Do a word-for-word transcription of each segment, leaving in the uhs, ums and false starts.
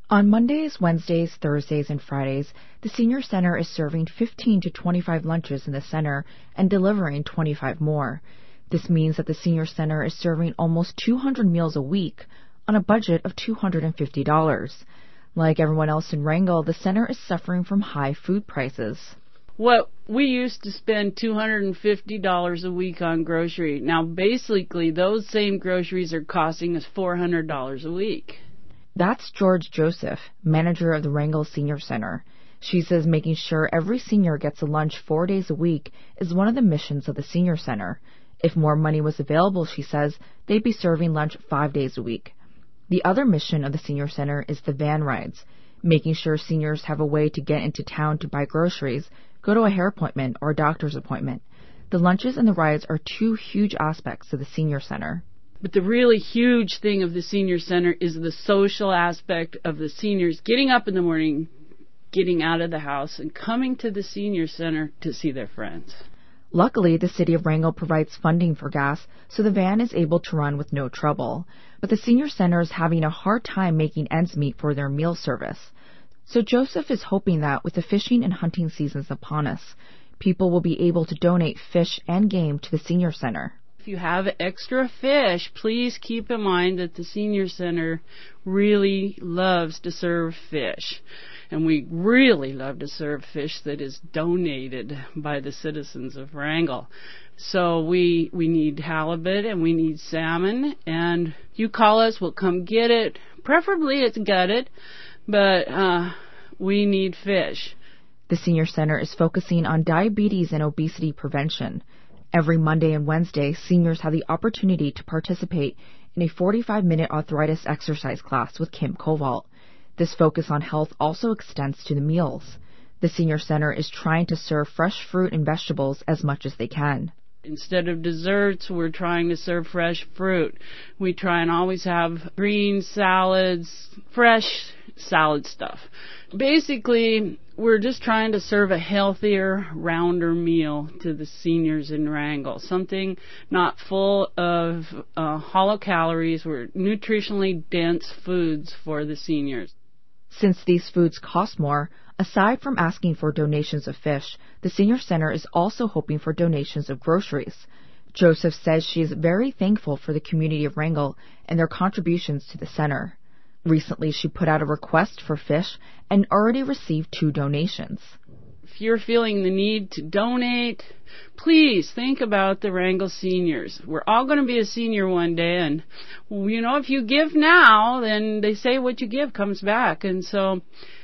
On Mondays, Wednesdays, Thursdays, and Fridays, the Senior Center is serving fifteen to twenty-five lunches in the center and delivering twenty-five more. This means that the Senior Center is serving almost two hundred meals a week on a budget of two hundred fifty dollars. Like everyone else in Wrangell, the center is suffering from high food prices. What we used to spend two hundred fifty dollars a week on grocery. Now, basically, those same groceries are costing us four hundred dollars a week. That's George Joseph, manager of the Wrangell Senior Center. She says making sure every senior gets a lunch four days a week is one of the missions of the Senior Center. If more money was available, she says, they'd be serving lunch five days a week. The other mission of the Senior Center is the van rides, making sure seniors have a way to get into town to buy groceries, go to a hair appointment or a doctor's appointment. The lunches and the rides are two huge aspects of the Senior Center. But the really huge thing of the Senior Center is the social aspect of the seniors getting up in the morning, getting out of the house, and coming to the Senior Center to see their friends. Luckily, the City of Wrangell provides funding for gas, so the van is able to run with no trouble. But the Senior Center is having a hard time making ends meet for their meal service. So Joseph is hoping that with the fishing and hunting seasons upon us, people will be able to donate fish and game to the Senior Center. If you have extra fish, please keep in mind that the Senior Center really loves to serve fish. And we really love to serve fish that is donated by the citizens of Wrangell. So we we need halibut and we need salmon. And you call us, we'll come get it. Preferably it's gutted, but uh, we need fish. The Senior Center is focusing on diabetes and obesity prevention. Every Monday and Wednesday, seniors have the opportunity to participate in a forty-five minute arthritis exercise class with Kim Koval. This focus on health also extends to the meals. The Senior Center is trying to serve fresh fruit and vegetables as much as they can. Instead of desserts, we're trying to serve fresh fruit. We try and always have green salads, fresh salad stuff. Basically, we're just trying to serve a healthier, rounder meal to the seniors in Wrangell. Something not full of uh, hollow calories. We're nutritionally dense foods for the seniors. Since these foods cost more, aside from asking for donations of fish, the Senior Center is also hoping for donations of groceries. Joseph says she is very thankful for the community of Wrangell and their contributions to the center. Recently, she put out a request for fish and already received two donations. If you're feeling the need to donate, please think about the Wrangell seniors. We're all going to be a senior one day, and, you know, if you give now, then they say what you give comes back. And so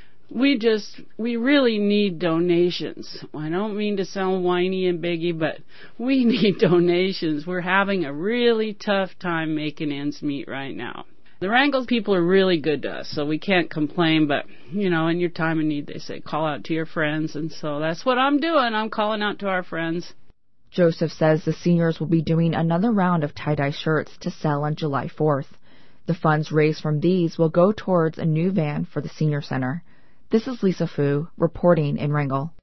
we just, we really need donations. I don't mean to sound whiny and biggy, but we need donations. We're having a really tough time making ends meet right now. The Wrangell people are really good to us, so we can't complain, but, you know, in your time of need, they say, call out to your friends, and so that's what I'm doing. I'm calling out to our friends. Joseph says the seniors will be doing another round of tie-dye shirts to sell on July fourth. The funds raised from these will go towards a new van for the Senior Center. This is Lisa Fu, reporting in Wrangell.